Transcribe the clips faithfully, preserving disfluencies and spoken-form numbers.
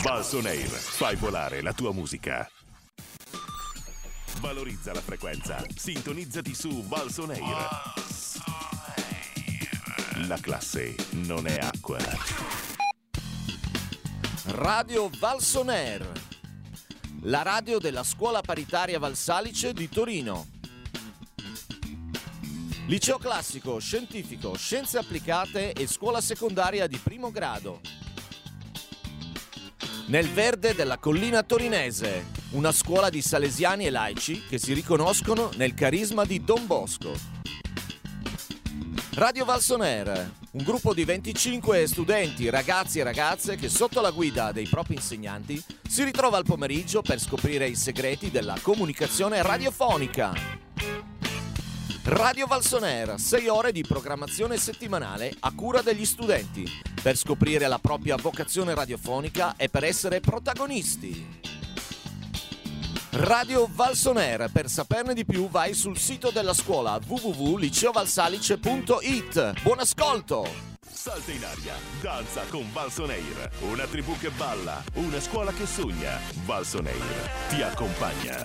Valson Air, fai volare la tua musica. Valorizza la frequenza, sintonizzati su Valson Air. La classe non è acqua. Radio Valson Air, la radio della scuola paritaria Valsalice di Torino. Liceo classico, scientifico, scienze applicate e scuola secondaria di primo grado. Nel verde della collina torinese, una scuola di salesiani e laici che si riconoscono nel carisma di Don Bosco. Radio Valson Air, un gruppo di venticinque studenti, ragazzi e ragazze che sotto la guida dei propri insegnanti si ritrova al pomeriggio per scoprire i segreti della comunicazione radiofonica. Radio Valson Air, sei ore di programmazione settimanale a cura degli studenti, per scoprire la propria vocazione radiofonica e per essere protagonisti. Radio Valson Air, per saperne di più vai sul sito della scuola w w w punto liceo valsalice punto i t. Buon ascolto! Salta in aria, danza con Valson Air, una tribù che balla, una scuola che sogna. Valson Air ti accompagna.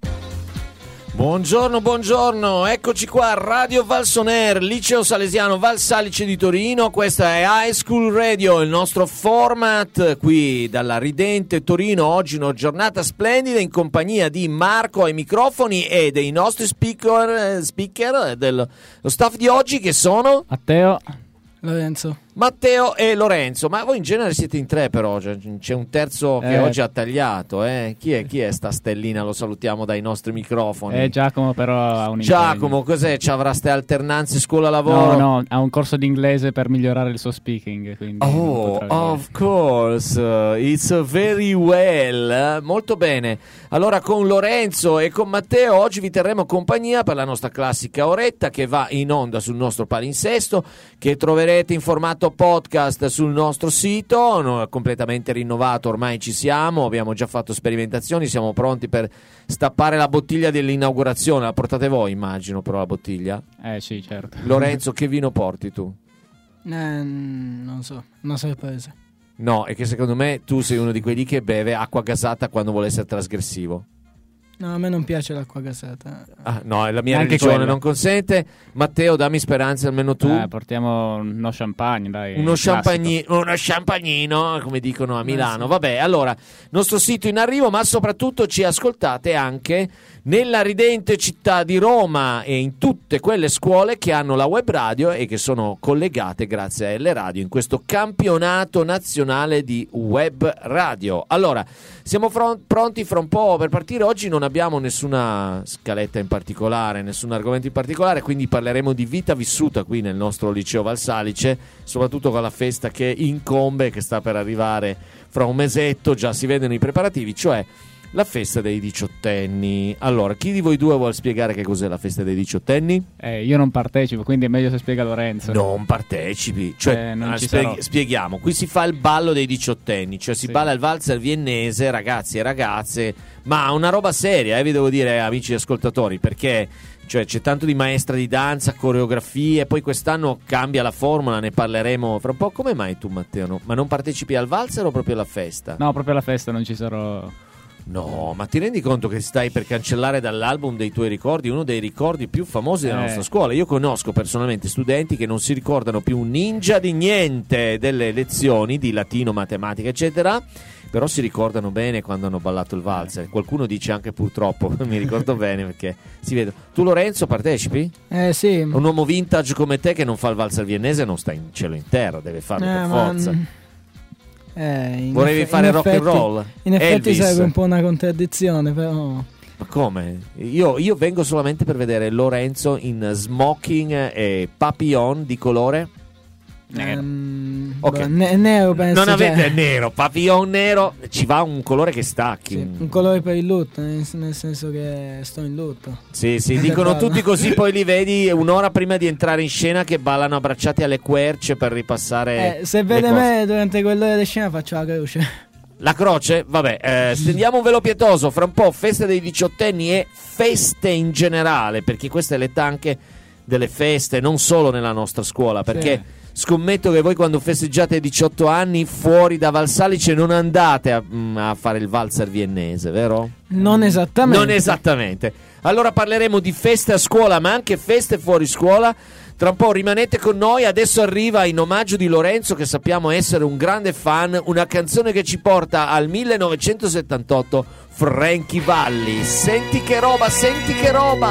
Buongiorno, buongiorno, eccoci qua, Radio Valson Air, Liceo Salesiano Valsalice di Torino, questa è High School Radio, il nostro format qui dalla ridente Torino, oggi una giornata splendida in compagnia di Marco ai microfoni e dei nostri speaker, speaker dello staff di oggi che sono... Matteo, Lorenzo. Matteo e Lorenzo, ma voi in genere siete in tre però, c'è un terzo che eh. oggi ha tagliato, eh? Chi è, chi è sta stellina? Lo salutiamo dai nostri microfoni. Eh, Giacomo però ha un Giacomo, cos'è? Ci avrà ste alternanze scuola-lavoro? No, no, ha un corso di inglese per migliorare il suo speaking, quindi Oh, of course, it's very well, molto bene. Allora con Lorenzo e con Matteo oggi vi terremo compagnia per la nostra classica oretta che va in onda sul nostro palinsesto, che troverete in formato podcast sul nostro sito, no, completamente rinnovato, ormai ci siamo, abbiamo già fatto sperimentazioni, siamo pronti per stappare la bottiglia dell'inaugurazione. La portate voi, immagino, però la bottiglia? Eh sì, certo. Lorenzo, che vino porti tu? Eh, non so, una sorpresa. No, è che secondo me tu sei uno di quelli che beve acqua gasata quando vuole essere trasgressivo. No, a me non piace l'acqua gasata. Ah, no, la mia Anche religione quella non consente. Matteo, dammi speranze, almeno tu. Eh, portiamo uno champagne, dai. Uno champagnino, uno champagnino, come dicono a Milano. Sì. Vabbè, allora, nostro sito in arrivo, ma soprattutto ci ascoltate anche nella ridente città di Roma e in tutte quelle scuole che hanno la web radio e che sono collegate grazie a L Radio in questo campionato nazionale di web radio. Allora, siamo fron- pronti fra un po' per partire. Oggi non abbiamo nessuna scaletta in particolare, nessun argomento in particolare, quindi parleremo di vita vissuta qui nel nostro liceo Valsalice, soprattutto con la festa che incombe, che sta per arrivare fra un mesetto, già si vedono i preparativi, cioè la festa dei diciottenni. Allora, chi di voi due vuole spiegare che cos'è la festa dei diciottenni? Eh, io non partecipo, quindi è meglio se spiega Lorenzo. Non partecipi, cioè eh, non ah, ci spieghi- spieghiamo, qui si fa il ballo dei diciottenni, cioè si sì. balla il valzer viennese, ragazzi e ragazze, ma una roba seria, eh, vi devo dire, amici ascoltatori, perché cioè c'è tanto di maestra di danza, coreografie, poi quest'anno cambia la formula, ne parleremo fra un po'. Come mai tu, Matteo, no? Ma non partecipi al valzer o proprio alla festa? No, proprio alla festa non ci sarò. No, ma ti rendi conto che stai per cancellare dall'album dei tuoi ricordi uno dei ricordi più famosi della Eh. nostra scuola? Io conosco personalmente studenti che non si ricordano più un ninja di niente delle lezioni di latino, matematica, eccetera, però si ricordano bene quando hanno ballato il valzer. Qualcuno dice anche purtroppo, mi ricordo bene perché si vede. Tu, Lorenzo, partecipi? Eh sì. Un uomo vintage come te che non fa il valzer viennese non sta in cielo in terra, deve farlo Eh, per ma- forza. Eh, in Volevi eff- fare in rock and effetti- roll? In effetti Elvis. sarebbe un po' una contraddizione, però. Ma come? Io, io vengo solamente per vedere Lorenzo in smoking e papillon di colore. Nero. Ehm, Ok. boh, ne- nero penso. Non avete cioè, nero, papillon nero, ci va un colore che stacchi. sì, un colore per il lutto, nel, nel senso che sto in lutto. Sì, sì, dicono Bello. tutti così, poi li vedi un'ora prima di entrare in scena che ballano abbracciati alle querce per ripassare. Eh, se le vede cose. me durante quell'ora di scena faccio la croce. La croce? Vabbè, eh, stendiamo un velo pietoso, fra un po' feste dei diciottenni e feste in generale, perché questa è l'età anche delle feste, non solo nella nostra scuola, perché scommetto che voi quando festeggiate i diciotto anni fuori da Valsalice non andate a, a fare il valzer viennese, vero? Non esattamente. Non esattamente. Allora parleremo di feste a scuola, ma anche feste fuori scuola. Tra un po' rimanete con noi. Adesso arriva, in omaggio di Lorenzo, che sappiamo essere un grande fan, una canzone che ci porta al millenovecentosettantotto, Frankie Valli. Senti che roba, senti che roba!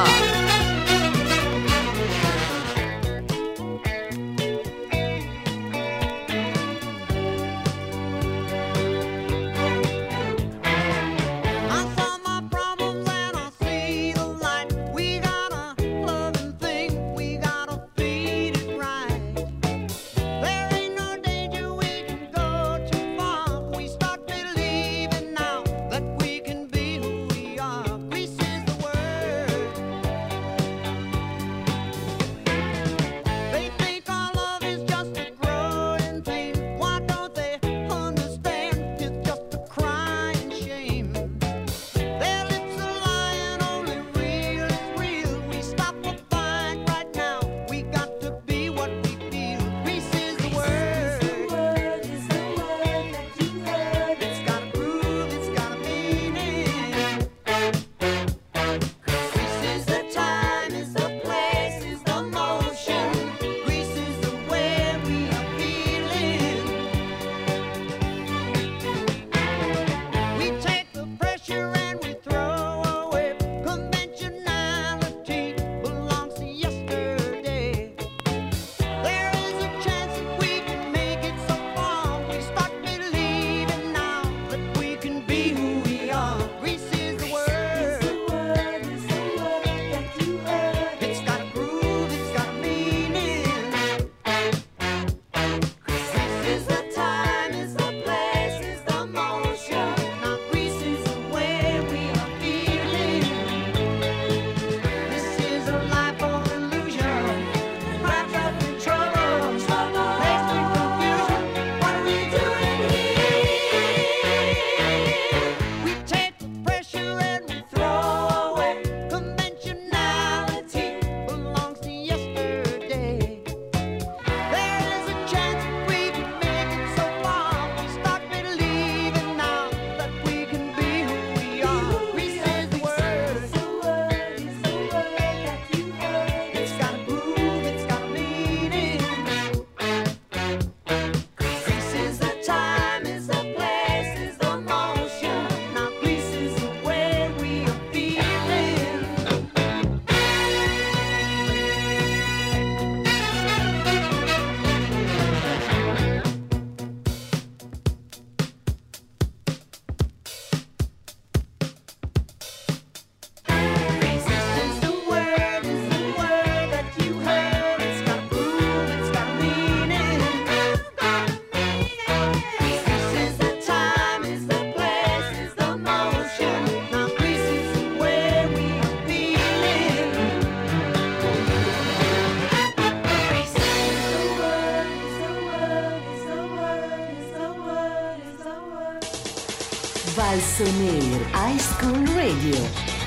Valsonair High School Radio.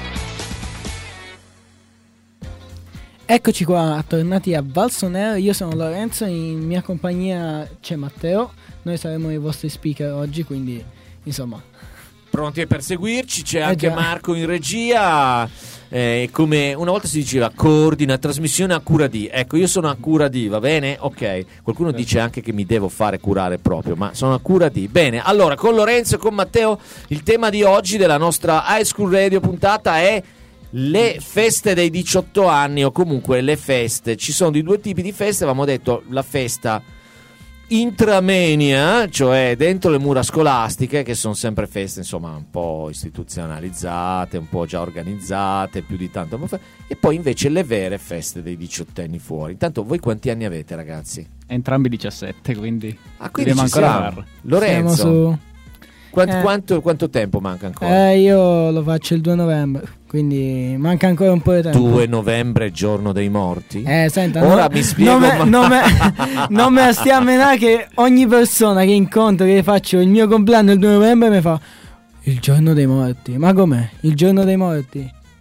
Eccoci qua, tornati a Valsonair. Io sono Lorenzo, in mia compagnia c'è Matteo. Noi saremo i vostri speaker oggi, quindi insomma pronti per seguirci. C'è Eh anche già. Marco in regia. Eh, come una volta si diceva, coordina trasmissione a cura di. Ecco, io sono a cura di, va bene? Ok. Qualcuno dice anche che mi devo fare curare proprio, ma sono a cura di. Bene, allora con Lorenzo e con Matteo il tema di oggi della nostra High School Radio puntata è le feste dei diciotto anni, o comunque le feste. Ci sono di due tipi di feste, avevamo detto la festa intramenia, cioè dentro le mura scolastiche, che sono sempre feste insomma un po' istituzionalizzate, un po' già organizzate, più di tanto, e poi invece le vere feste dei diciottenni fuori. Intanto voi quanti anni avete, ragazzi? Entrambi diciassette, quindi, Ah, quindi dobbiamo ci ancora siamo. farlo. Lorenzo, siamo su. quant- Eh. quanto, quanto tempo manca ancora? Eh, io lo faccio il due novembre, quindi manca ancora un po' di tempo. due novembre, giorno dei morti? Eh, senta, Ora no- mi spiego, non me, ma- non me, non me la stia a menare che ogni persona che incontro, che faccio il mio compleanno il due novembre, mi fa il giorno dei morti. Ma com'è? Il giorno dei morti?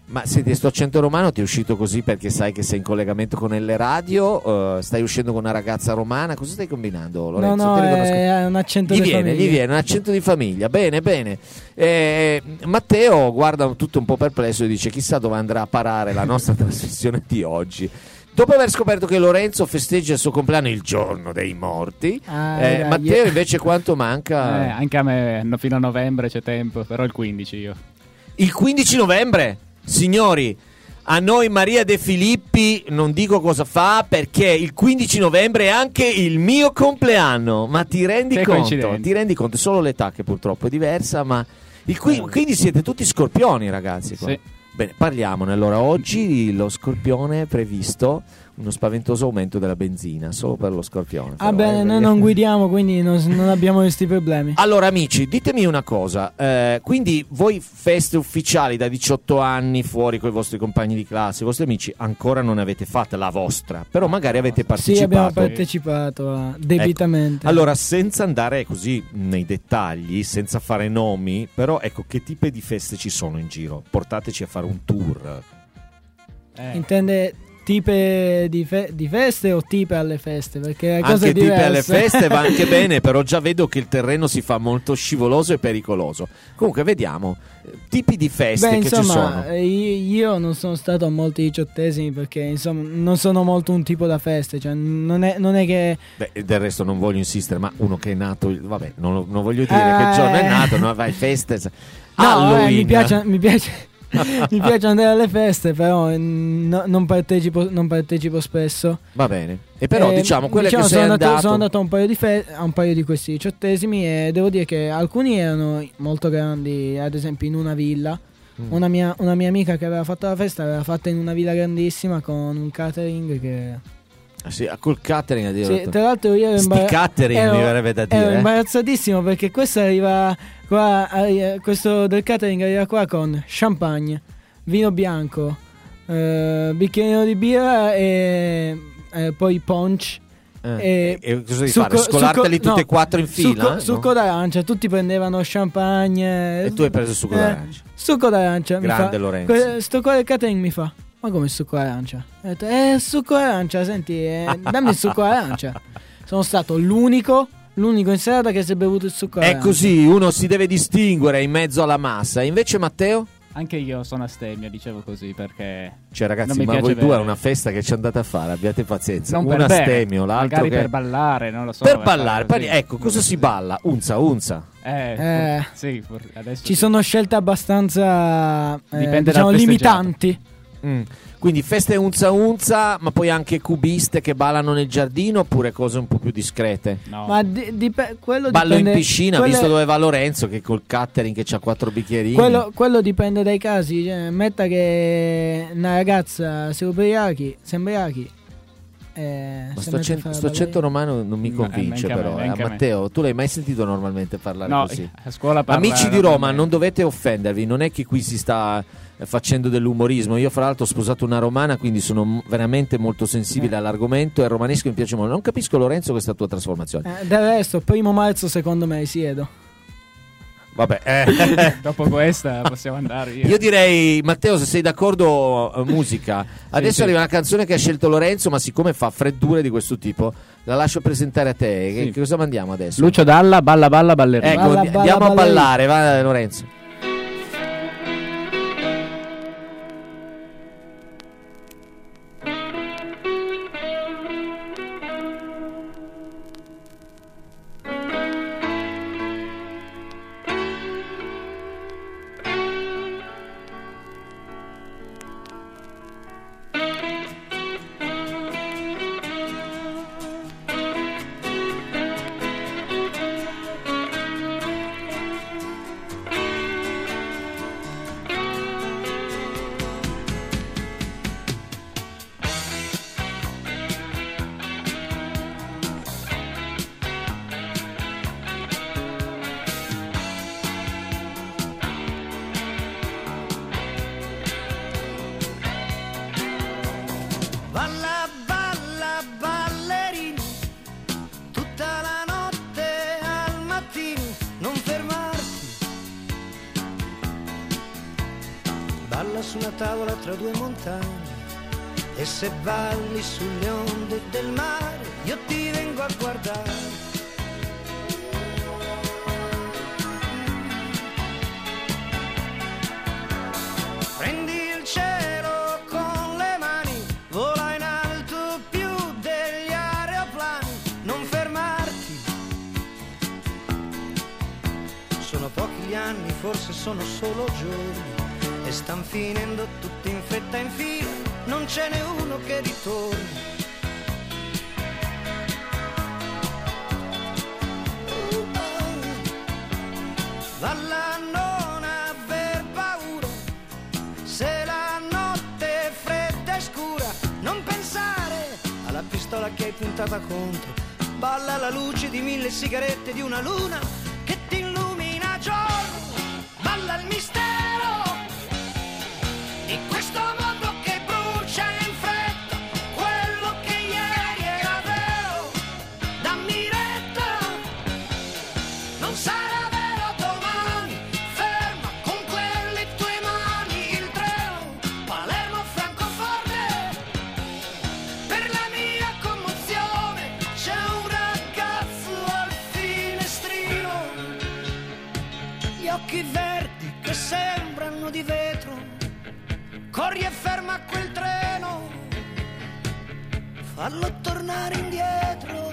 Ma senti, sto accento romano ti è uscito così perché sai che sei in collegamento con L Radio? Uh, stai uscendo con una ragazza romana? Cosa stai combinando, Lorenzo? No, no, Ti riconosco. è un accento Gli di viene, famiglia. gli viene un accento di famiglia. Bene, bene. Eh, Matteo guarda tutto un po' perplesso e dice: chissà dove andrà a parare la nostra trasmissione di oggi. Dopo aver scoperto che Lorenzo festeggia il suo compleanno il giorno dei morti, Ah, eh, dai, Matteo eh. invece quanto Eh, manca? anche a me no, fino a novembre c'è tempo, però il quindici io. Il quindici novembre, signori, a noi Maria De Filippi non dico cosa fa perché il quindici novembre è anche il mio compleanno. Ma ti rendi Che conto? coincidenza. Ti rendi conto? Solo l'età che purtroppo è diversa, ma il qui- quindi siete tutti scorpioni, ragazzi. Qua. Sì. Bene, parliamone. Allora, oggi lo scorpione è previsto uno spaventoso aumento della benzina, solo per lo scorpione. Ah, però, bene, eh, noi perché- non guidiamo, quindi non, non abbiamo questi problemi. Allora amici, ditemi una cosa, eh, quindi voi feste ufficiali da diciotto anni fuori con i vostri compagni di classe, i vostri amici, ancora non ne avete fatta la vostra, però magari avete Sì, abbiamo partecipato. partecipato ah, debitamente. Ecco. Allora, senza andare così nei dettagli, senza fare nomi, però ecco, che tipi di feste ci sono in giro? Portateci a fare un tour. Eh, Intende tipe di, fe- di feste o tipe alle feste? Perché è cosa Anche tipi diversa. alle feste va anche bene, però già vedo che il terreno si fa molto scivoloso e pericoloso. Comunque vediamo, eh, tipi di feste Beh, che insomma, ci sono. eh, io non sono stato a molti diciottesimi perché insomma non sono molto un tipo da feste, cioè non è, non è che Beh, del resto non voglio insistere, ma uno che è nato, vabbè, non, lo- non voglio dire Eh. che giorno è nato, no, vai feste. no, Halloween. vabbè, mi piace, mi piace mi piace andare alle feste, però mm, no- non, partecipo, non partecipo spesso. Va bene. E però Eh, diciamo quelle diciamo, che sei sono andato, andato, sono andato a un paio di fe- a un paio di questi diciottesimi e devo dire che alcuni erano molto grandi, ad esempio in una villa. Mm. Una mia, una mia amica che aveva fatto la festa l'aveva fatta in una villa grandissima con un catering che... Ah, sì, col catering a dire. Sì, tra l'altro io ero, Sti imbar- catering ero- mi verrebbe da ero dire. eh. imbarazzatissimo perché questo arriva qua, arri- questo del catering arriva qua con champagne, vino bianco, eh, bicchierino di birra e eh, poi punch. Eh, e e cosa devi succo- fare? Scolarteli succo- tutte e no, quattro in fila? Succo, no? succo d'arancia, tutti prendevano champagne. E tu hai preso il succo eh, d'arancia. Succo d'arancia. mi Grande fa, Lorenzo. que- Sto qua del catering mi fa: ma come il succo d'arancia? Ho detto: eh, il succo d'arancia, senti, eh, dammi il succo d'arancia. Sono stato l'unico, l'unico in serata che si è bevuto il succo È d'arancia. così, uno si deve distinguere in mezzo alla massa. Invece Matteo? anche io sono astemio, dicevo così, perché Cioè ragazzi, non mi ma piace voi due bere. a una festa che ci andate a fare, abbiate pazienza. non Un per bere, astemio, l'altro magari che... per ballare, non lo so. per ballare, fare parli- così. ecco, cosa si balla? Unza, unza. Eh, Eh. sì, for- adesso Ci sì. sono scelte abbastanza eh, Dipende diciamo, dal festeggiato. limitanti. Mm. Quindi feste unza unza, ma poi anche cubiste che ballano nel giardino oppure cose un po' più discrete? No. Ma di- dip- quello Ballo dipende, in piscina, quelle- visto dove va Lorenzo che col catering che c'ha quattro bicchierini. Quello, quello dipende dai casi. Cioè, metta che una ragazza si ubriachi, si ubriachi. Eh, Ma si sto, mette a accento, fare sto la accento romano non mi No, convince neanche a me, però. eh. neanche a me. Matteo, tu l'hai mai sentito normalmente parlare No, così? a scuola parla Amici di Roma, normalmente. non dovete offendervi, non è che qui si sta eh, facendo dell'umorismo. Io fra l'altro ho sposato una romana, quindi sono m- veramente molto sensibile Eh. all'argomento e il romanesco mi piace molto. Non capisco Lorenzo questa tua trasformazione. Eh, del resto, primo marzo secondo me siedo. Vabbè, eh. Dopo questa possiamo andare via. Io direi, Matteo, se sei d'accordo, eh, musica. Adesso sì. arriva una canzone che ha scelto Lorenzo, ma siccome fa freddure di questo tipo, la lascio presentare a te. Che, Sì. che cosa mandiamo adesso? Lucio Dalla, balla balla ballerina. Ecco, Balla, di- balla, andiamo a ballerina. ballare, va Lorenzo. Thank su una tavola tra due montagne. E se balli sulle onde del mare, io ti vengo a guardare. Prendi il cielo con le mani, vola in alto più degli aeroplani, non fermarti. Sono pochi gli anni, forse sono solo giorni, e stan finendo tutti in fretta in fila, non ce n'è uno che ritorni. Valla, non aver paura, se la notte è fredda e scura, non pensare alla pistola che hai puntata contro. Balla alla luce di mille sigarette, di una luna che ti illumina a giorno. Balla il mistero di questo mondo che brucia in fretta, quello che ieri era vero. Dammi retta, non sarà vero domani. Ferma con quelle tue mani il treno Palermo-Francoforte. Per la mia commozione c'è un ragazzo al finestrino, gli occhi verdi che sembrano di vetro. Corri e ferma quel treno, fallo tornare indietro.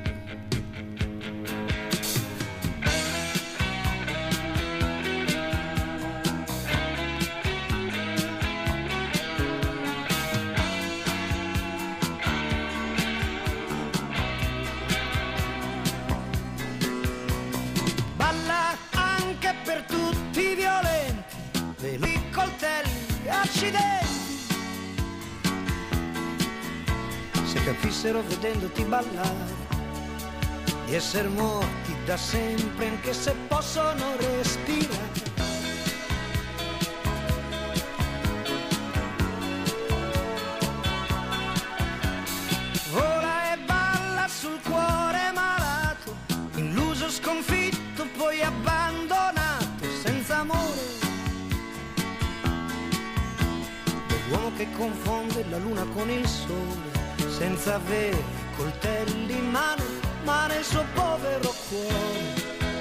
Balla anche per tutti i violenti, veli, coltelli, accidenti. Se capissero vedendoti ballare di essere morti da sempre, anche se possono respirare. Vola e balla sul cuore malato, illuso, sconfitto, poi abbandonato, senza amore. L'uomo che confonde la luna con il sole, senza avere coltelli in mano, ma nel suo povero cuore.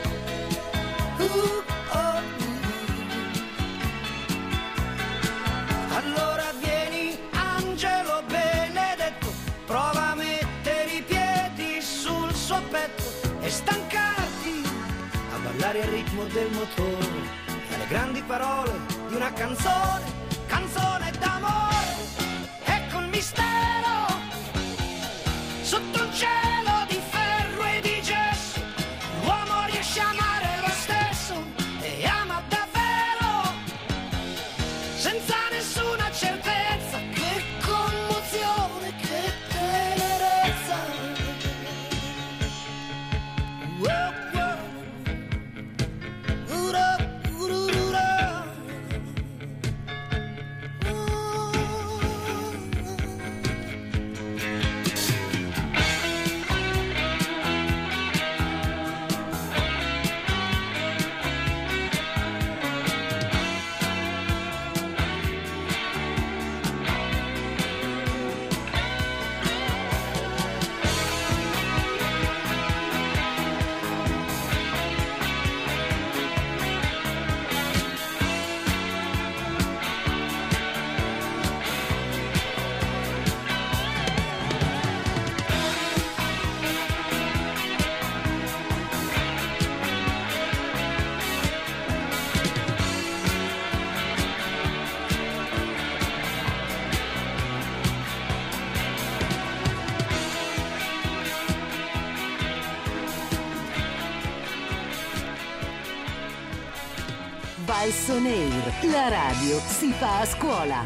Uh, oh, uh. Allora vieni, angelo benedetto, prova a mettere i piedi sul suo petto e stancarti a ballare al ritmo del motore, alle grandi parole di una canzone, canzone d'amore. Ecco il mistero sotto un cielo di ferro e di gesso, l'uomo riesce a amare lo stesso e ama davvero, senza nessuna certezza. Che commozione, che tenerezza. Wow, wow. Ura, ururura. Valsonair, la radio si fa a scuola.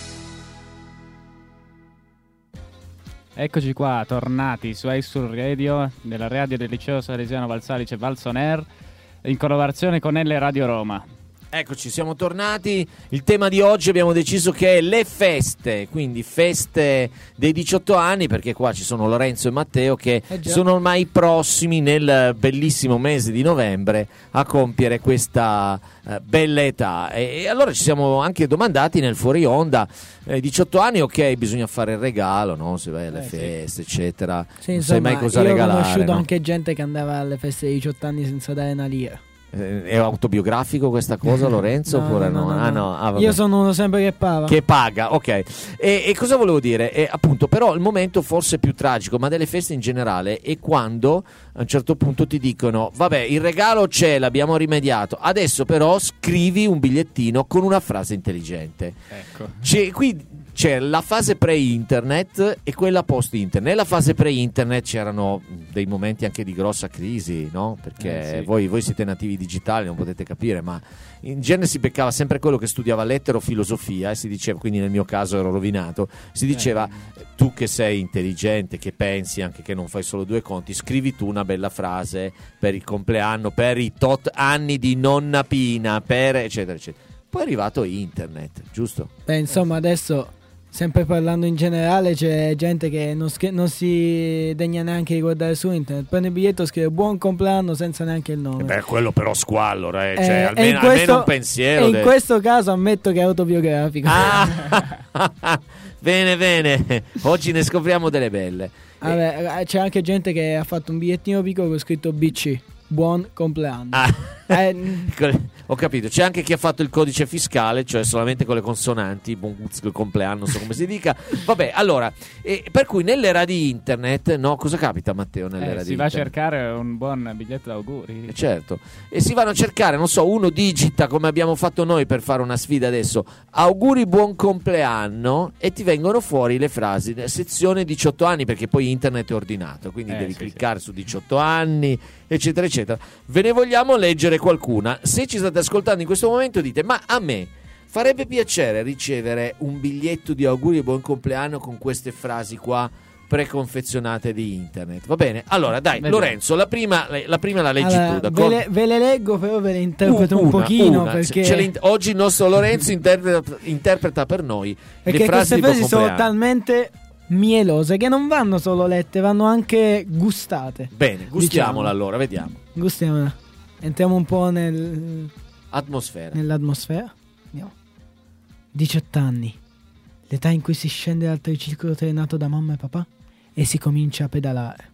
Eccoci qua, tornati su High School Radio, della radio del liceo salesiano Valsalice Valsonair, in collaborazione con L Radio Roma. Eccoci, siamo tornati. Il tema di oggi abbiamo deciso che è le feste, quindi feste dei diciotto anni, perché qua ci sono Lorenzo e Matteo che Eh già. sono ormai prossimi nel bellissimo mese di novembre a compiere questa eh, bella età. E, e allora ci siamo anche domandati nel fuori onda, eh, diciotto anni, ok, bisogna fare il regalo, no? Se vai alle Eh, sì. feste, eccetera, Sì, non sai insomma, mai cosa io ho regalare. conosciuto no? anche gente che andava alle feste dei diciotto anni senza dare una lira. Eh, È autobiografico questa cosa, Lorenzo? No, oppure no, no? no, Ah, no. no. Ah, vabbè. Io sono uno sempre che paga. Che paga, ok. E, e cosa volevo dire? E, appunto, però il momento forse più tragico, ma delle feste in generale, è quando a un certo punto ti dicono: vabbè, il regalo c'è, l'abbiamo rimediato, adesso però scrivi un bigliettino con una frase intelligente. Ecco. C'è, qui c'è la fase pre-internet e quella post-internet. Nella fase pre-internet c'erano dei momenti anche di grossa crisi, no? Perché Eh, sì. voi, voi siete nativi digitali, non potete capire, ma in genere si beccava sempre quello che studiava lettere o filosofia e si diceva, quindi nel mio caso ero rovinato, si diceva: tu che sei intelligente, che pensi, anche che non fai solo due conti, scrivi tu una bella frase per il compleanno, per i tot anni di nonna Pina, per eccetera eccetera. Poi è arrivato internet, giusto? Beh, insomma, adesso, sempre parlando in generale, c'è gente che non, sch- non si degna neanche di guardare su internet. Prende il biglietto, scrive buon compleanno senza neanche il nome. Beh, quello però squallora, eh. Eh, Cioè, e almeno, in questo- almeno un pensiero. E in de- questo caso ammetto che è autobiografico. Ah, bene, bene. Oggi ne scopriamo delle belle. Vabbè, c'è anche gente che ha fatto un bigliettino piccolo con scritto B C, buon compleanno. Ah. Eh, Ho capito, c'è anche chi ha fatto il codice fiscale, cioè solamente con le consonanti, buon compleanno, non so come si dica. Vabbè, allora, eh, per cui nell'era di internet, no, cosa capita, Matteo, nell'era Eh, di si va a internet? cercare un buon biglietto d'auguri. Eh, certo, e si vanno a cercare, non so, uno digita come abbiamo fatto noi per fare una sfida adesso, auguri buon compleanno, e ti vengono fuori le frasi, sezione diciotto anni, perché poi internet è ordinato, quindi Eh, devi sì, cliccare su diciotto anni, eccetera eccetera. Ve ne vogliamo leggere qualcuna. Se ci state ascoltando in questo momento dite: ma a me farebbe piacere ricevere un biglietto di auguri e buon compleanno con queste frasi qua preconfezionate di internet. Va bene? Allora dai, Vediamo. Lorenzo, la prima, la prima la leggi allora, tu, ve, d'accordo? le, ve le leggo, però ve le interpreto Uh, un una, pochino una. perché, Ce le- oggi il nostro Lorenzo interpreta, interpreta per noi perché le frasi queste di buon frasi sono compleanno. talmente mielose che non vanno solo lette, vanno anche gustate. Bene, gustiamola Diciamo. allora, vediamo. Gustiamola. Entriamo un po' nel, Atmosfera. nell'atmosfera. Andiamo. diciotto anni. L'età in cui si scende dal triciclo trainato da mamma e papà e si comincia a pedalare.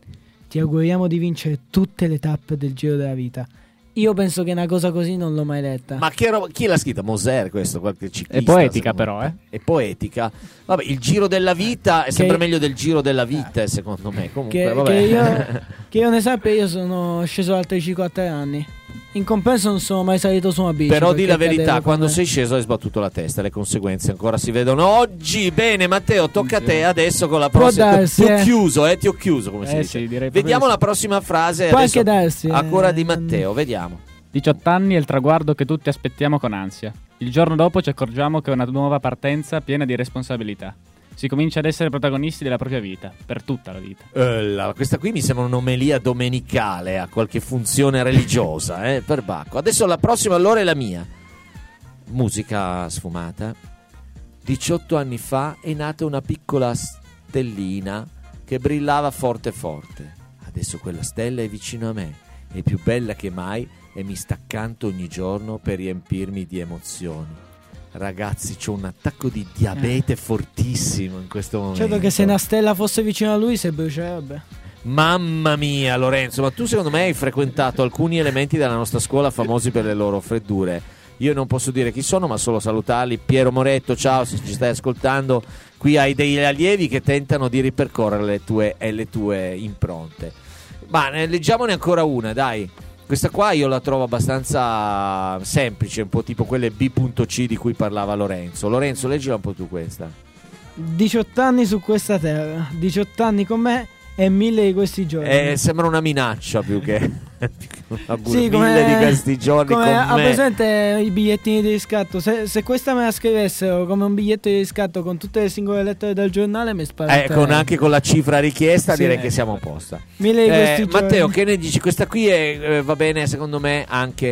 Ti auguriamo di vincere tutte le tappe del Giro della Vita. Io penso che una cosa così non l'ho mai letta. Ma che roba- chi l'ha scritta? Moser, questo, qualche ciclista. È poetica, secondo però, me. eh. È poetica. Vabbè, il Giro della Vita è sempre Che- meglio del Giro della Vita, secondo me. Comunque, Che, vabbè. che io, che io ne sappia, io sono sceso dal triciclo a tre anni. In compenso non sono mai salito su una bici. Però di perché la verità, cadevo quando come- sei sceso hai sbattuto la testa, le conseguenze ancora si vedono oggi. Bene, Matteo, tocca a te adesso con la Può prossima. darsi, ti ho eh. chiuso, eh, ti ho chiuso, come si Eh, dice. sì, direi proprio Vediamo di la sì. prossima frase Può adesso, anche darsi, a eh. cura di Matteo, vediamo. diciotto anni è il traguardo che tutti aspettiamo con ansia. Il giorno dopo ci accorgiamo che è una nuova partenza piena di responsabilità. Si comincia ad essere protagonisti della propria vita, per tutta la vita. Eh, la- questa qui mi sembra un'omelia domenicale a qualche funzione religiosa, eh, per Bacco. Adesso la prossima allora è la mia. Musica sfumata. diciotto anni fa è nata una piccola stellina che brillava forte forte. Adesso quella stella è vicino a me, è più bella che mai e mi sta accanto ogni giorno per riempirmi di emozioni. Ragazzi, c'ho un attacco di diabete fortissimo in questo momento. Certo che se una stella fosse vicino a lui si brucierebbe. Mamma mia, Lorenzo, ma tu secondo me hai frequentato alcuni elementi della nostra scuola famosi per le loro freddure. Io non posso dire chi sono, ma solo salutarli. Piero Moretto, ciao, se ci stai ascoltando. Qui hai degli allievi che tentano di ripercorrere le tue, e le tue impronte. Ma ne, leggiamone ancora una, dai. Questa qua io la trovo abbastanza semplice, un po' tipo quelle B C di cui parlava Lorenzo. Lorenzo, leggila un po' tu questa. diciotto anni su questa terra, diciotto anni con me e mille di questi giorni. Eh, sembra una minaccia più che, più che una bu- Sì, mille come- di questi giorni come con ha me. presente i bigliettini di riscatto? Se, se questa me la scrivessero come un biglietto di riscatto con tutte le singole lettere del giornale, mi Eh, spaventerei. con, anche con la cifra richiesta Sì. direi che siamo a posto. Mille di Eh, questi giorni. Matteo, che ne dici? Questa qui è, eh, va bene secondo me anche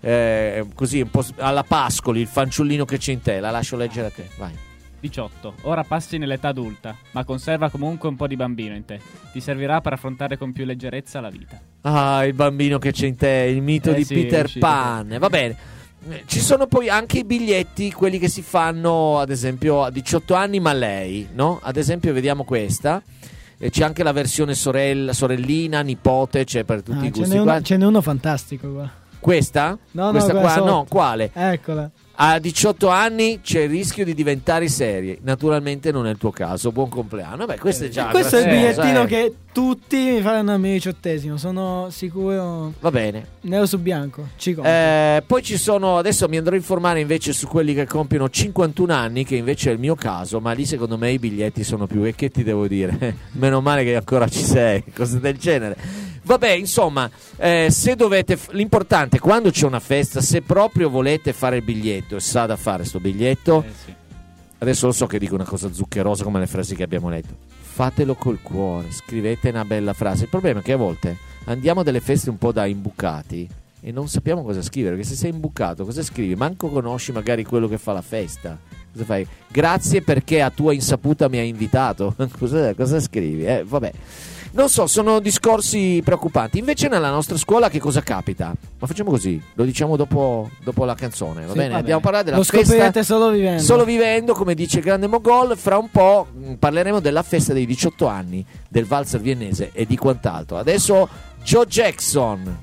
eh, così un po' alla Pascoli, il fanciullino che c'è in te. La lascio leggere a te, vai. diciotto. Ora passi nell'età adulta, ma conserva comunque un po' di bambino in te. Ti servirà per affrontare con più leggerezza la vita. Ah, il bambino che c'è in te, il mito Eh di sì, Peter uscito. Pan. Va bene. Ci sono poi anche i biglietti, quelli che si fanno ad esempio a diciotto anni, ma lei, no? Ad esempio vediamo questa. E c'è anche la versione sorella, sorellina, nipote, c'è per tutti Ah, i ce, gusti. n'è Qua- uno, ce n'è uno fantastico qua. Questa? No, no, Questa quella qua? sotto. No, quale? Eccola. A diciotto anni c'è il rischio di diventare serie. Naturalmente non è il tuo caso. Buon compleanno. Beh, questo è già Questo è il grazioso, bigliettino eh. che tutti mi faranno al mio diciottesimo. Sono sicuro. Va bene. Nero su bianco. Ci compro. Eh, poi ci sono, adesso mi andrò a informare invece su quelli che compiono cinquantuno anni, che invece è il mio caso, ma lì secondo me i biglietti sono più. E che ti devo dire? Meno male che ancora ci sei, cose del genere. Vabbè, insomma, eh, se dovete, f- l'importante quando c'è una festa, se proprio volete fare il biglietto e sa da fare sto biglietto, Eh sì. adesso lo so che dico una cosa zuccherosa come le frasi che abbiamo letto, fatelo col cuore, scrivete una bella frase. Il problema è che a volte andiamo a delle feste un po' da imbucati e non sappiamo cosa scrivere, perché se sei imbucato cosa scrivi? Manco conosci magari quello che fa la festa. Cosa fai? Grazie perché a tua insaputa mi hai invitato. cosa, cosa scrivi? Eh, vabbè. Non so, sono discorsi preoccupanti. Invece nella nostra scuola che cosa capita? Ma facciamo così, lo diciamo dopo, dopo la canzone, va Sì, bene? va Abbiamo parlato della Lo festa scoprirete solo vivendo. Solo vivendo, come dice il grande Mogol. Fra un po' mh, parleremo della festa dei diciotto anni del valzer viennese e di quant'altro. Adesso Joe Jackson.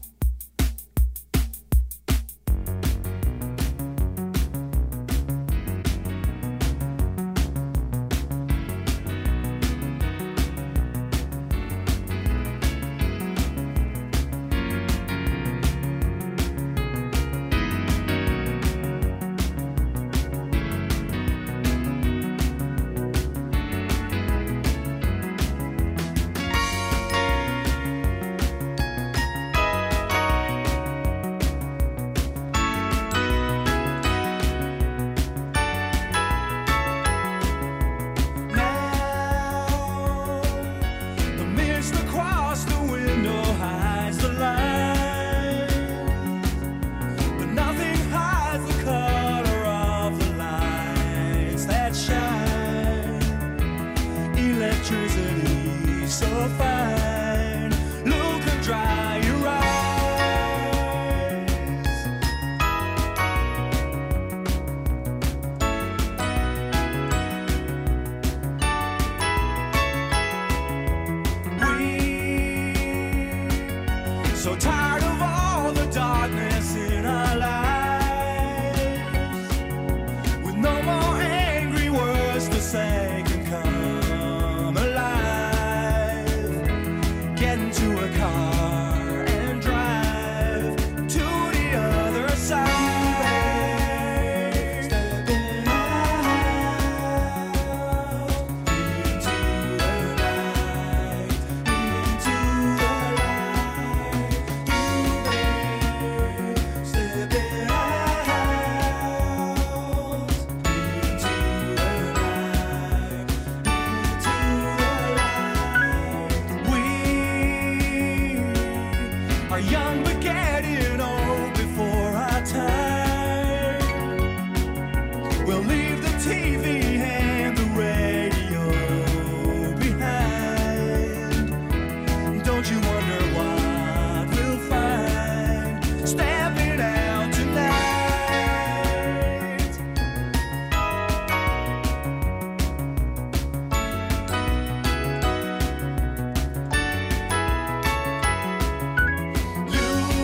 The mist across the window hides the light, but nothing hides the color of the lights that shine. Electricity so fine, look and dry your eyes. We so tired of all the darkness in our lives, with no more angry words to say can come alive. Get into a car and drive to the other side. Stepping out into the night, into the light. Stepping out into the night, into the light. We are young but getting old before our time. We'll leave the T V and the radio behind. Don't you wonder what we'll find stepping out tonight? You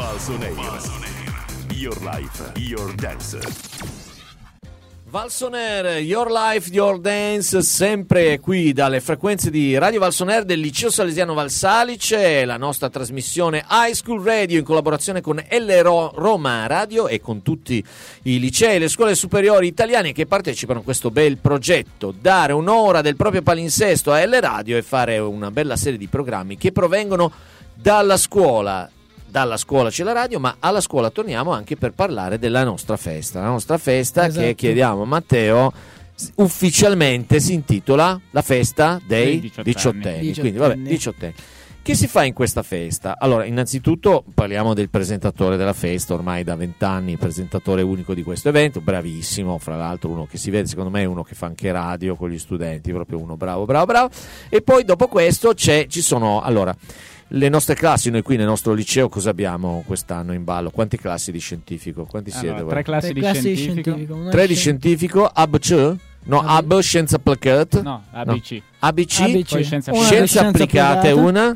Valsoneir. Your life, your dance. Valsonair, Your Life, Your Dance, sempre qui dalle frequenze di Radio Valsonair del Liceo Salesiano Valsalice, la nostra trasmissione High School Radio in collaborazione con L R Roma Radio e con tutti i licei e le scuole superiori italiane che partecipano a questo bel progetto, dare un'ora del proprio palinsesto a L Radio e fare una bella serie di programmi che provengono dalla scuola. Dalla scuola c'è la radio, ma alla scuola torniamo anche per parlare della nostra festa. La nostra festa, esatto, che chiediamo a Matteo, ufficialmente si intitola la festa dei diciottenni. diciottenni. Quindi, vabbè, diciottenni. Che si fa in questa festa? Allora, innanzitutto parliamo del presentatore della festa, ormai da vent'anni presentatore unico di questo evento, bravissimo, fra l'altro uno che si vede, secondo me è uno che fa anche radio con gli studenti, proprio uno bravo, bravo, bravo. E poi dopo questo c'è, ci sono, allora... le nostre classi, noi qui nel nostro liceo cosa abbiamo quest'anno in ballo? Quante classi di scientifico? Quanti allora, siete? Tre classi, tre di, classi scientifico. di scientifico. Tre di scientifico, A B C? No, A B, scienza applicata. No, A B C. A B C, A B C. Poi scienza Una scienze scienza applicate, applicata. una.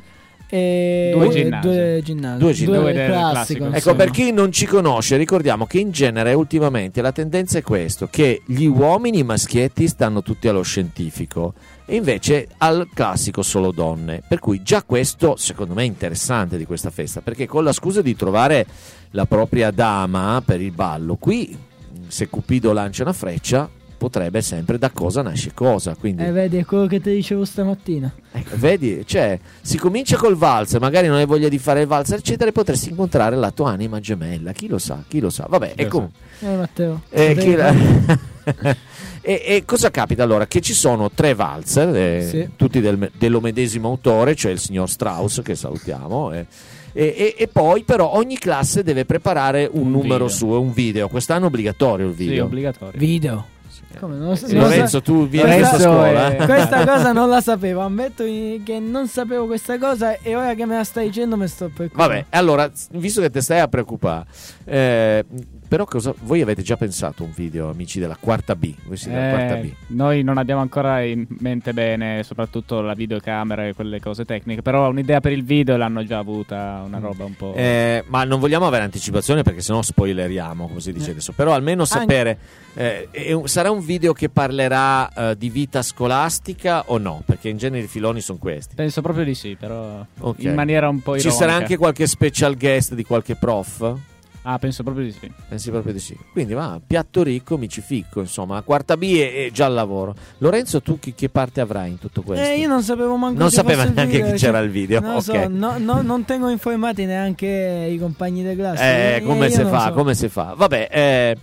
E Due ginnasi. Due ginnasi. Due ginnasi. Due Due classico. del Ecco, per chi non ci conosce, ricordiamo che in genere ultimamente la tendenza è questo, che gli uomini maschietti stanno tutti allo scientifico e invece al classico solo donne, per cui già questo secondo me è interessante di questa festa, perché con la scusa di trovare la propria dama per il ballo, qui se Cupido lancia una freccia potrebbe sempre da cosa nasce cosa, quindi Eh, vedi, è quello che ti dicevo stamattina. ecco, vedi, cioè si comincia col valzer, magari non hai voglia di fare il valzer eccetera, e potresti incontrare la tua anima gemella, chi lo sa, chi lo sa, vabbè, Chi e lo comunque Eh, Matteo. eh, potevi chi la- fare- e, e cosa capita allora? Che ci sono tre valzer, eh, Sì. tutti del, dello medesimo autore, cioè il signor Strauss, che salutiamo, eh. e, e, e poi però ogni classe deve preparare un, Un numero video. suo, un video, quest'anno è obbligatorio il Sì, video. obbligatorio. Video. Come non lo so- Eh, non lo Lorenzo, so- tu vieni a Questa- questa scuola? è- eh? Questa cosa non la sapevo, ammetto che non sapevo questa cosa e ora che me la stai dicendo mi sto preoccupando. Vabbè, allora, visto che te stai a preoccupare, eh, però cosa, voi avete già pensato a un video, amici della quarta B? Voi siete della quarta B. Eh, noi non abbiamo ancora in mente bene, soprattutto la videocamera e quelle cose tecniche, però un'idea per il video l'hanno già avuta, una roba un po'... Eh, ma non vogliamo avere anticipazione perché sennò spoileriamo, come si dice Eh. adesso. Però almeno sapere, eh, è un- sarà un video che parlerà eh, di vita scolastica o no? Perché in genere i filoni sono questi. Penso proprio di sì, però Ok. in maniera un po' Ci ironica. sarà anche qualche special guest di qualche prof? Ah, penso proprio di sì. Pensi proprio di sì. Quindi va, piatto ricco, mi ci ficco, insomma. La quarta B è, è già al lavoro. Lorenzo, tu chi, che parte avrai in tutto questo? Eh, io non sapevo manco Non ci sapeva fosse il neanche video, chi c'era cioè, il video. Non lo Ok. so, no, no, non tengo informati neanche i compagni di classe. Eh, Eh, come io si non fa? so. Come si fa? Vabbè, eh,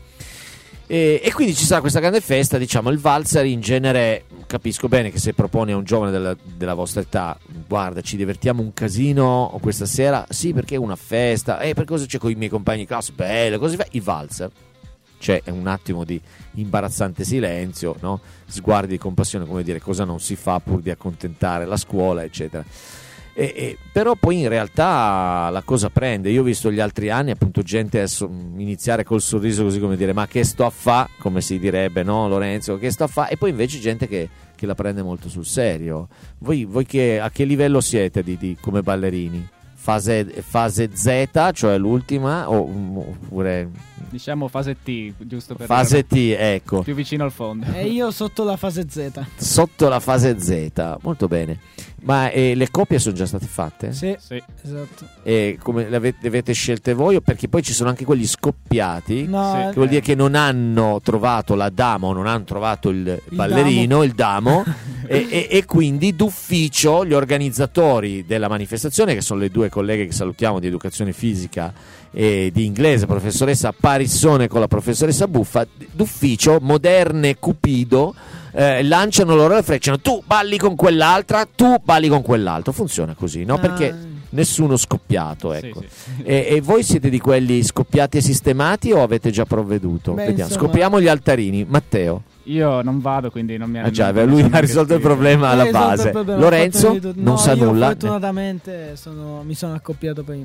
e, e quindi ci sarà questa grande festa, diciamo, il valzer in genere, capisco bene che se propone a un giovane della, della vostra età, guarda, ci divertiamo un casino questa sera, sì, perché è una festa, eh, per cosa c'è con i miei compagni di classe, bello, cosa si fa? Il valzer. C'è un attimo di imbarazzante silenzio, no? Sguardi di compassione, come dire, cosa non si fa pur di accontentare la scuola, eccetera. E, e, però poi in realtà la cosa prende. Io ho visto gli altri anni appunto gente adesso, iniziare col sorriso così, come dire, ma che sto a fa, come si direbbe, no Lorenzo, che sto a fa, e poi invece gente che, che la prende molto sul serio. Voi, voi che, a che livello siete di, di, come ballerini? Fase, fase Z, cioè l'ultima, o, oppure Diciamo fase T, giusto per fase T, ecco, più vicino al fondo. E io sotto la fase Z. sotto la fase Z, molto bene. Ma eh, le coppie sono già state fatte? Sì, Sì. esatto. E come le avete, le avete scelte voi? O perché poi ci sono anche quelli scoppiati, No, Sì. che vuol dire che non hanno trovato la dama o non hanno trovato il, Il ballerino, il damo, e, e, e quindi d'ufficio gli organizzatori della manifestazione, che sono le due colleghe che salutiamo di educazione fisica e di inglese, professoressa Parissone con la professoressa Buffa, d'ufficio, moderne Cupido, eh, lanciano loro le frecce, tu balli con quell'altra, tu balli con quell'altro, funziona così, no? Ah. Perché nessuno scoppiato, Sì, ecco. sì. E, e voi siete di quelli scoppiati e sistemati o avete già provveduto? Beh, Vediamo. insomma- Scopriamo gli altarini. Matteo. Io non vado, quindi non mi Ah già, non mi lui sono ha neanche risolto il iscritto. problema alla Eh, risolto il base. problema, ho Lorenzo fatto di tutto. non No, sa io nulla. Fortunatamente sono, mi sono accoppiato prima.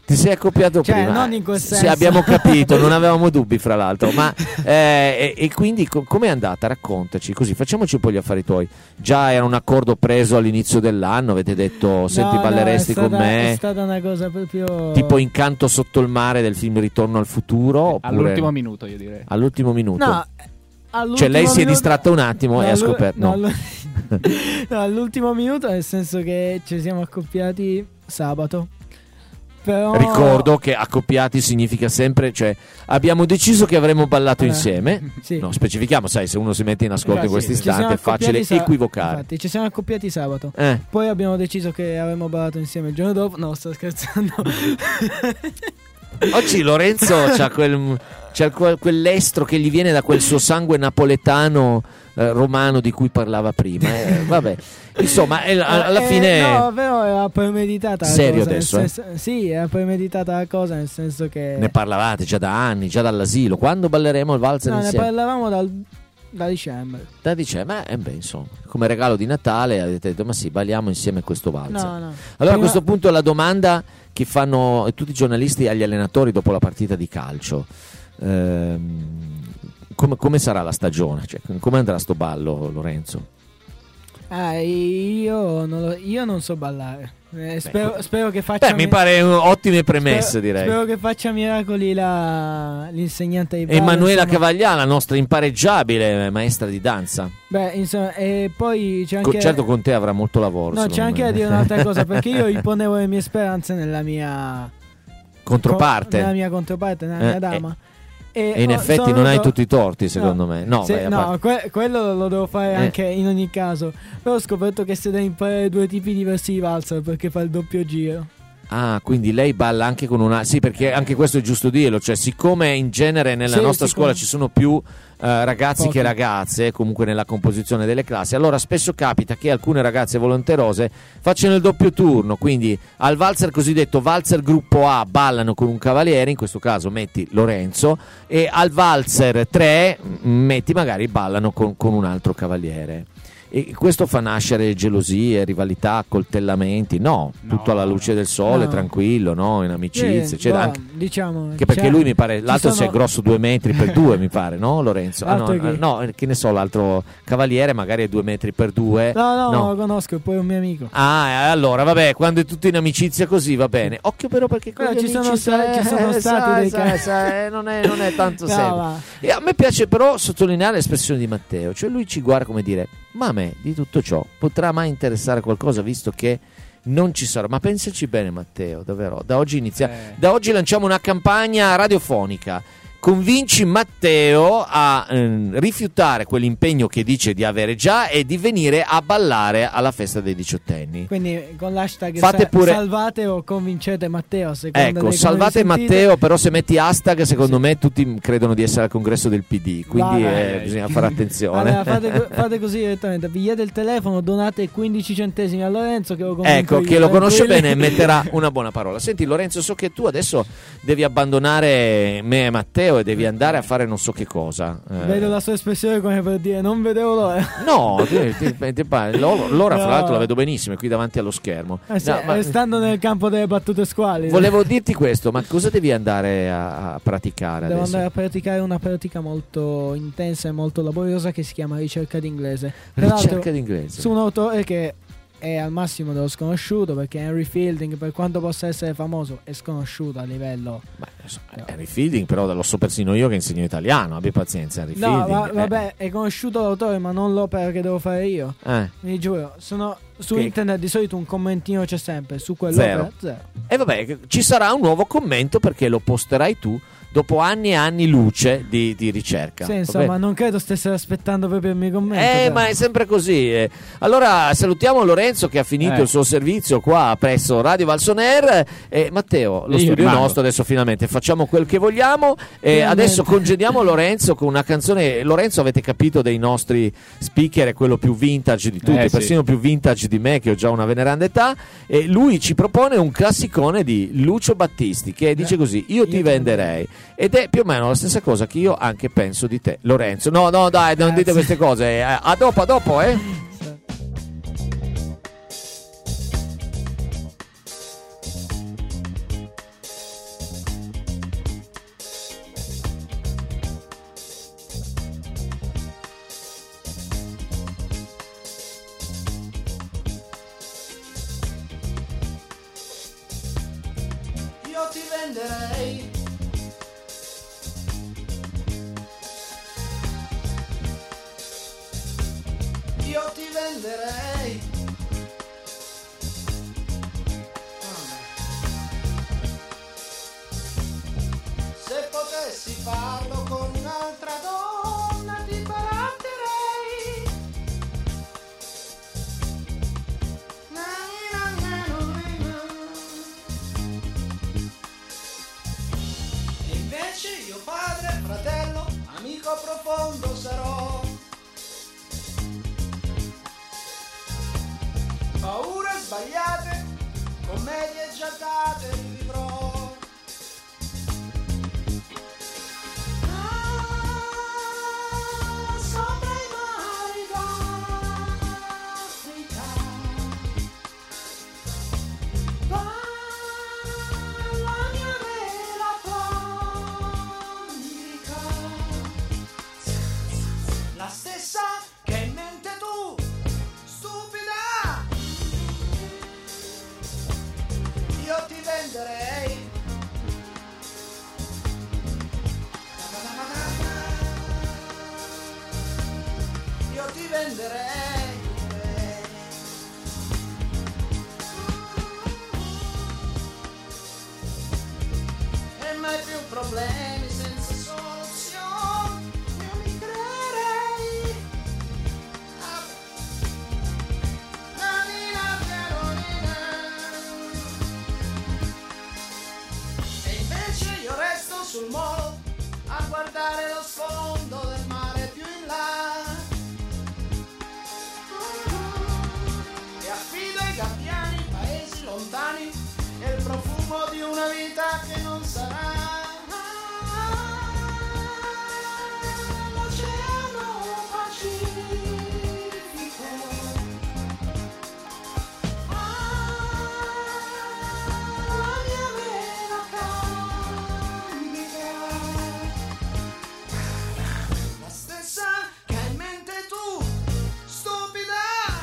Ti sei accoppiato Cioè, prima? non in quel Sì, senso. abbiamo capito, non avevamo dubbi fra l'altro. Ma eh, e, e quindi co- com'è andata? Raccontaci, così facciamoci un po' gli affari tuoi. Già era un accordo preso all'inizio dell'anno, avete detto senti No, no, balleresti è stata, con me? È stata una cosa proprio Tipo Incanto sotto il mare del film Ritorno al futuro? Oppure All'ultimo minuto, io direi. all'ultimo minuto? No, all'ultimo Cioè lei si è minuto- distratta un attimo e ha allu- scoperto. no, No. allu- no, all'ultimo minuto, nel senso che ci siamo accoppiati sabato. Però Ricordo che accoppiati significa sempre, cioè abbiamo deciso che avremmo ballato Eh, insieme. sì. No, specifichiamo, sai, se uno si mette in ascolto in Infatti, questo ci siamo istante è facile accoppiati sa- equivocare. Infatti, ci siamo accoppiati sabato. Eh. Poi abbiamo deciso che avremmo ballato insieme il giorno dopo. No, sto scherzando. Oggi Lorenzo c'ha quel c'ha quel- quell'estro che gli viene da quel suo sangue napoletano eh, romano di cui parlava prima. eh, vabbè, insomma, eh, a- alla Eh, fine no, però era premeditata la Serio cosa, nel adesso, eh? senso- Sì, era premeditata la cosa, nel senso che ne parlavate già da anni, già dall'asilo. Quando balleremo il valzer no, ne insieme? parlavamo dal, da dicembre. Da dicembre, eh, beh, insomma, come regalo di Natale avete detto, ma sì, balliamo insieme questo valzer. No, no. Allora a Prima- questo punto la domanda che fanno tutti i giornalisti agli allenatori dopo la partita di calcio. Ehm, come, come sarà la stagione? Cioè, come andrà sto ballo, Lorenzo? Ah, io non, lo- io non so ballare. Eh, spero, que- spero che faccia Beh, mi mi- pare un- ottime premesse, spero, direi. Spero che faccia miracoli la, l'insegnante di ballo. Emanuela insomma. Cavaglià, la nostra impareggiabile maestra di danza. Beh, insomma, e poi c'è Co- anche certo con te avrà molto lavoro. No, secondo c'è anche me. da dire un'altra cosa, perché io riponevo le mie speranze nella mia Controparte. nella mia controparte, nella Eh, mia dama. E, E in ho- effetti sono non hai venuto- tutti i torti, secondo me. No, Sì, vai, a no, parte- que- quello lo devo fare Eh. anche in ogni caso. Però ho scoperto che si deve imparare due tipi diversi di valzer perché fa il doppio giro. Ah, quindi lei balla anche con una... Sì, perché anche questo è giusto dirlo, cioè siccome in genere nella Sì, nostra siccome- scuola ci sono più eh, ragazzi Pochi. che ragazze, comunque nella composizione delle classi, allora spesso capita che alcune ragazze volenterose facciano il doppio turno, quindi al valzer cosiddetto valzer gruppo A ballano con un cavaliere, in questo caso metti Lorenzo, e al valzer tre m- metti magari ballano con, con un altro cavaliere. E questo fa nascere gelosie, rivalità, accoltellamenti? No, No, tutto alla luce del sole, no. tranquillo, no? In amicizia. Eh, Cioè, boh, anche, diciamo anche perché cioè, lui mi pare, ci l'altro sono- c'è grosso due metri per due, mi pare, no Lorenzo? Ah, no, L'altro chi? no, che ne so, l'altro cavaliere magari è due metri per due. No, no, No. lo conosco, è poi un mio amico. Ah, eh, allora vabbè, quando è tutto in amicizia così va bene. Occhio però perché con Però gli ci sono amici, sta- sai, ci sono eh, stati sai, dei sai, casi. sai, non, è, non è tanto No, serio. va. E a me piace però sottolineare l'espressione di Matteo, cioè lui ci guarda come dire, ma a me di tutto ciò potrà mai interessare qualcosa visto che non ci sarà. Ma pensaci bene Matteo, davvero, da oggi inizia, Eh. da oggi lanciamo una campagna radiofonica. Convinci Matteo a ehm, rifiutare quell'impegno che dice di avere già e di venire a ballare alla festa dei diciottenni. Quindi con l'hashtag Fate sa- pure- salvate o convincete Matteo. a seconda Ecco, di come salvate vi sentite. Matteo, però se metti hashtag secondo Sì. me tutti credono di essere al congresso del P D, quindi Va, eh, vai. bisogna fare attenzione. Allora, fate, co- fate così direttamente, pigliate il telefono, donate quindici centesimi a Lorenzo che lo convinco Ecco, io, che lo conosce tranquilli. bene e metterà una buona parola. Senti Lorenzo, so che tu adesso devi abbandonare me e Matteo e devi andare a fare non so che cosa. Eh, Vedo la sua espressione come per dire non vedevo l'ora. No, ti- ti- ti pare- l'ora l'ora, fra No. l'altro la vedo benissimo, è qui davanti allo schermo. Eh sì, No, ma- eh, stando nel campo delle battute squali. volevo dirti questo, ma cosa devi andare a, a praticare Devo adesso? andare a praticare una pratica molto intensa e molto laboriosa che si chiama ricerca d'inglese. Tra Ricerca l'altro, d'inglese. su un autore che è al massimo dello sconosciuto, perché Henry Fielding, per quanto possa essere famoso, è sconosciuto a livello. Beh, adesso, Henry Fielding, però lo so persino io che insegno italiano, abbi pazienza. Henry No, Fielding, va- eh. vabbè, è conosciuto l'autore, ma non l'opera che devo fare io. Eh. Vi giuro, sono su Che- internet di solito un commentino c'è sempre, su quell'opera zero. E vabbè, ci sarà un nuovo commento perché lo posterai tu dopo anni e anni luce di, di ricerca. Sì, va insomma, bene? non credo stessero aspettando proprio il mio commento. Eh, però. ma è sempre così. eh. Allora salutiamo Lorenzo che ha finito Eh. il suo servizio qua presso Radio Valsoner. E Matteo, lo Io studio è rimango. nostro adesso finalmente. Facciamo quel che vogliamo. E Finalmente. adesso congediamo Lorenzo con una canzone. Lorenzo, avete capito, dei nostri speaker è quello più vintage di tutti, Eh, sì. persino più vintage di me che ho già una veneranda età. E lui ci propone un classicone di Lucio Battisti che dice così: io ti Io ti venderei. Ed è più o meno la stessa cosa che io anche penso di te, Lorenzo. No, no, dai, non Grazie. dite queste cose. Eh, A dopo, a dopo, eh. venderei. Io ti venderei. Se potessi farlo con un'altra donna ti baratterei. Na, na, na, na, na. E invece io padre, fratello, amico profondo sarò. Paure sbagliate, commedie giatate rivivrò. Ah, sopra i mari d'Africa va la mia vela atlantica, la stessa che hai in mente tu, stupida. Io ti venderei. Io ti venderei. E mai più problemi senza soluzione. Io mi creerei. E invece io resto sul molo a guardare lo sfondo del mare più in là e affido ai gabbiani paesi lontani e il profumo di una vita che non sarà. L'oceano Pacifico. La mia vela candida, la stessa che hai in mente tu, stupida.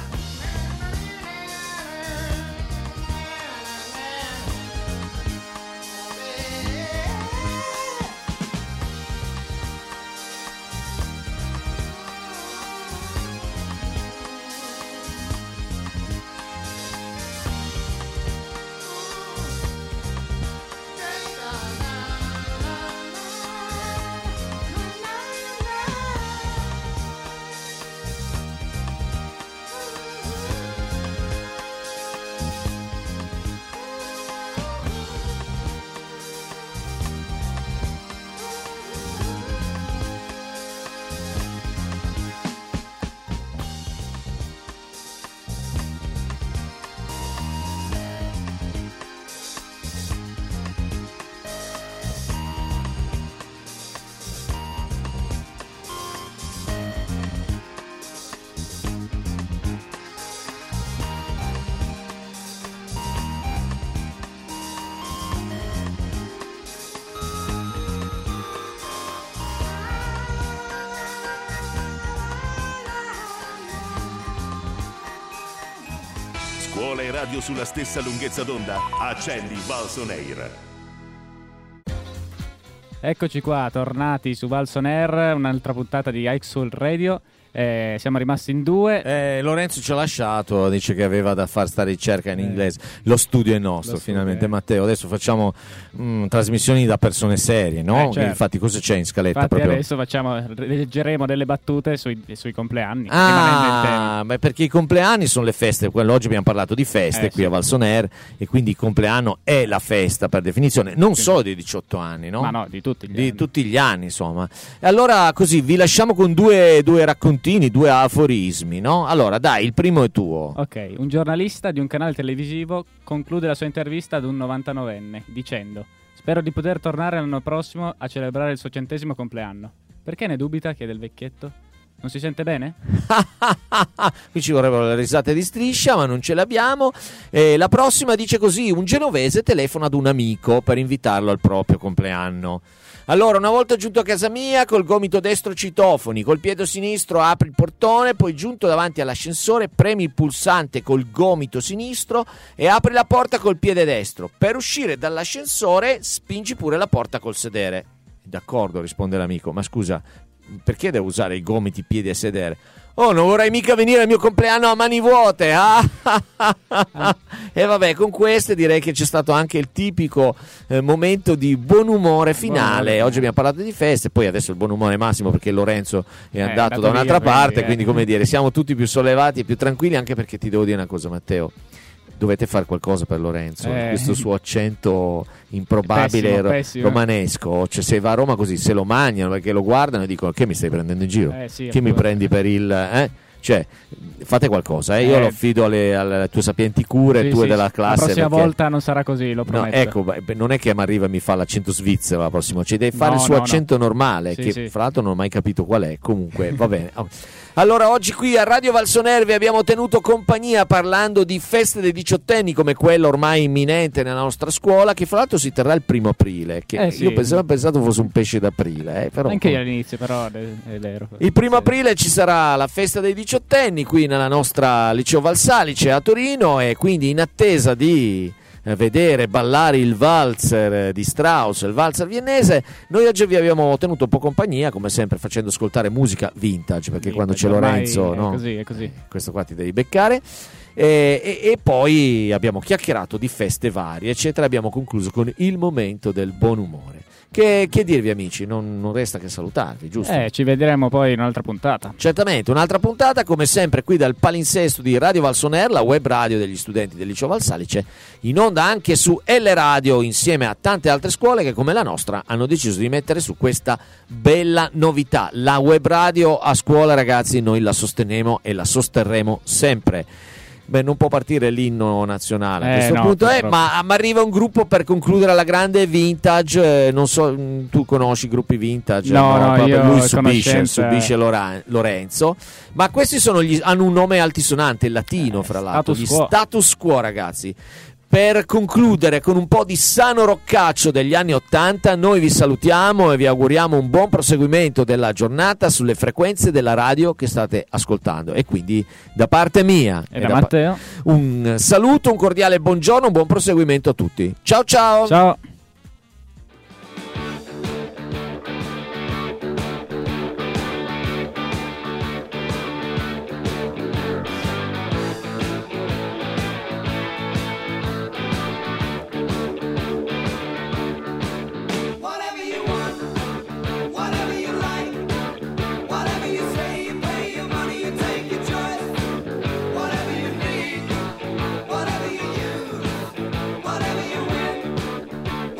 Scuola e radio sulla stessa lunghezza d'onda. Accendi Valls on Air. Eccoci qua, tornati su Valls on Air, un'altra puntata di High Soul Radio. Eh, siamo rimasti in due. Eh, Lorenzo ci ha lasciato, dice che aveva da fare sta ricerca in inglese. Lo studio è nostro, studio finalmente, è... Matteo. Adesso facciamo mh, trasmissioni da persone serie, no? Eh, certo. Infatti, cosa c'è in scaletta? Infatti proprio? adesso facciamo, leggeremo delle battute sui, sui compleanni. Ah, beh, perché i compleanni sono le feste. Quello, oggi abbiamo parlato di feste eh, qui sì. a Valls on Air, e quindi il compleanno è la festa per definizione, non sì. solo dei diciotto anni, no? Ma no, di tutti gli di anni. tutti gli anni, insomma. E allora così vi lasciamo con due, due raccontini, due aforismi, no? Allora, dai, il primo è tuo. Ok, un giornalista di un canale televisivo conclude la sua intervista ad un novantanovenne dicendo: spero di poter tornare l'anno prossimo a celebrare il suo centesimo compleanno. Perché ne dubita? Chiede il vecchietto. Non si sente bene? Qui ci vorrebbero le risate di Striscia, ma non ce l'abbiamo. E la prossima dice così: un genovese telefona ad un amico per invitarlo al proprio compleanno. Allora, una volta giunto a casa mia, col gomito destro citofoni, col piede sinistro apri il portone, poi giunto davanti all'ascensore premi il pulsante col gomito sinistro e apri la porta col piede destro. Per uscire dall'ascensore spingi pure la porta col sedere. D'accordo, risponde l'amico, ma scusa, perché devo usare i gomiti, piedi e sedere? Oh, non vorrei mica venire al mio compleanno a mani vuote, ah? E vabbè, con queste direi che c'è stato anche il tipico eh, momento di buon umore finale. Oggi abbiamo parlato di feste, poi adesso il buon umore massimo perché Lorenzo è eh, andato, andato da un'altra via, parte, quindi, eh. quindi come dire, siamo tutti più sollevati e più tranquilli, anche perché ti devo dire una cosa, Matteo. Dovete fare qualcosa per Lorenzo, eh. questo suo accento improbabile Pessimo, ro- pessimo. romanesco, cioè se va a Roma così se lo mangiano perché lo guardano e dicono che mi stai prendendo in giro, Eh, sì, che mi appunto. prendi per il... Eh? Cioè, fate qualcosa, eh? Io Eh. lo affido alle, alle tue sapienti cure, Sì, tue sì, della sì. classe. La prossima perché... volta non sarà così, lo No, prometto. ecco, beh, non è che mi arriva e mi fa l'accento svizzero la prossima, ci devi fare No, il suo no, accento normale, Sì, che sì. fra l'altro non ho mai capito qual è, comunque va bene. Allora, oggi qui a Radio Valsoner vi abbiamo tenuto compagnia parlando di feste dei diciottenni come quella ormai imminente nella nostra scuola, che fra l'altro si terrà il primo aprile, che Eh, sì. io pensavo, pensato fosse un pesce d'aprile. Eh, però, Anche io all'inizio, però è è vero. il primo Sì. aprile ci sarà la festa dei diciottenni qui nella nostra Liceo Valsalice a Torino, e quindi in attesa di eh, vedere ballare il valzer eh, di Strauss, il valzer viennese, noi oggi vi abbiamo tenuto un po' compagnia, come sempre facendo ascoltare musica vintage, perché Sì, quando c'è ormai Lorenzo, è no? così, è così. Questo qua ti devi beccare. E, e, e poi abbiamo chiacchierato di feste varie, eccetera. Abbiamo concluso con il momento del buon umore. Che, che dirvi, amici? Non, non resta che salutarvi, giusto? Eh, ci vedremo poi in un'altra puntata. Certamente, un'altra puntata come sempre qui dal palinsesto di Radio Valsoner, la web radio degli studenti del Liceo Valsalice, in onda anche su L Radio insieme a tante altre scuole che come la nostra hanno deciso di mettere su questa bella novità. La web radio a scuola, ragazzi, noi la sosterremo e la sosterremo sempre. Beh, non può partire l'inno nazionale a Eh, questo no, punto, eh, purtroppo. ma mi arriva un gruppo per concludere alla grande vintage. eh, non so, mh, tu conosci i gruppi vintage? No, no, proprio io lui subisce, conoscenza- subisce Lora- Lorenzo. Ma questi sono gli, hanno un nome altisonante, il latino, Eh, fra l'altro. status Gli quo. status quo, ragazzi. Per concludere con un po' di sano roccaccio degli anni Ottanta, noi vi salutiamo e vi auguriamo un buon proseguimento della giornata sulle frequenze della radio che state ascoltando. E quindi da parte mia E e da da pa- Matteo. un saluto, un cordiale buongiorno, un buon proseguimento a tutti. Ciao ciao! Ciao. Whatever you want, whatever you like, whatever you say, you pay your money, you take your choice. Whatever you need, whatever you use, whatever you win,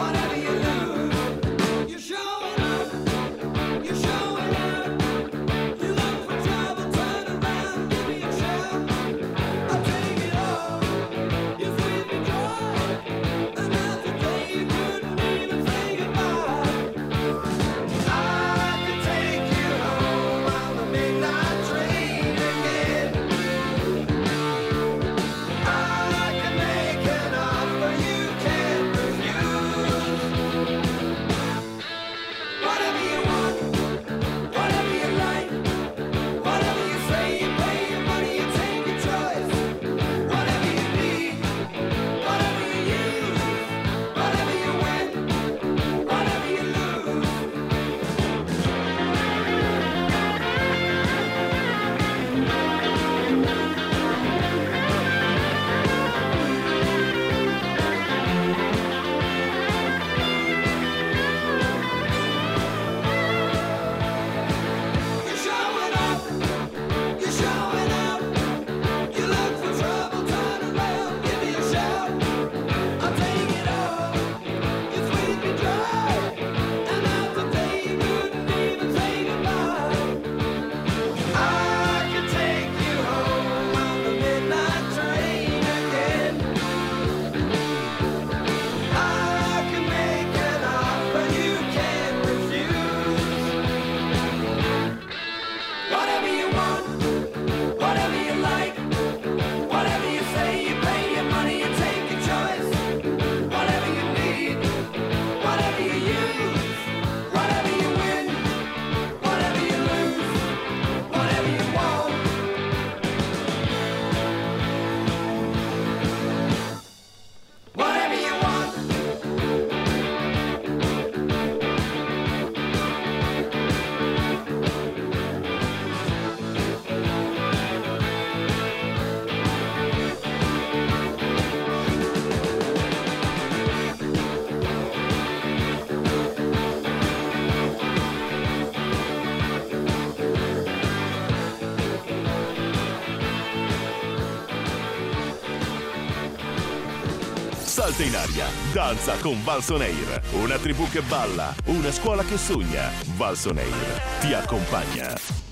salta in aria, danza con Valsoneir. Una tribù che balla, una scuola che sogna. Valsoneir ti accompagna.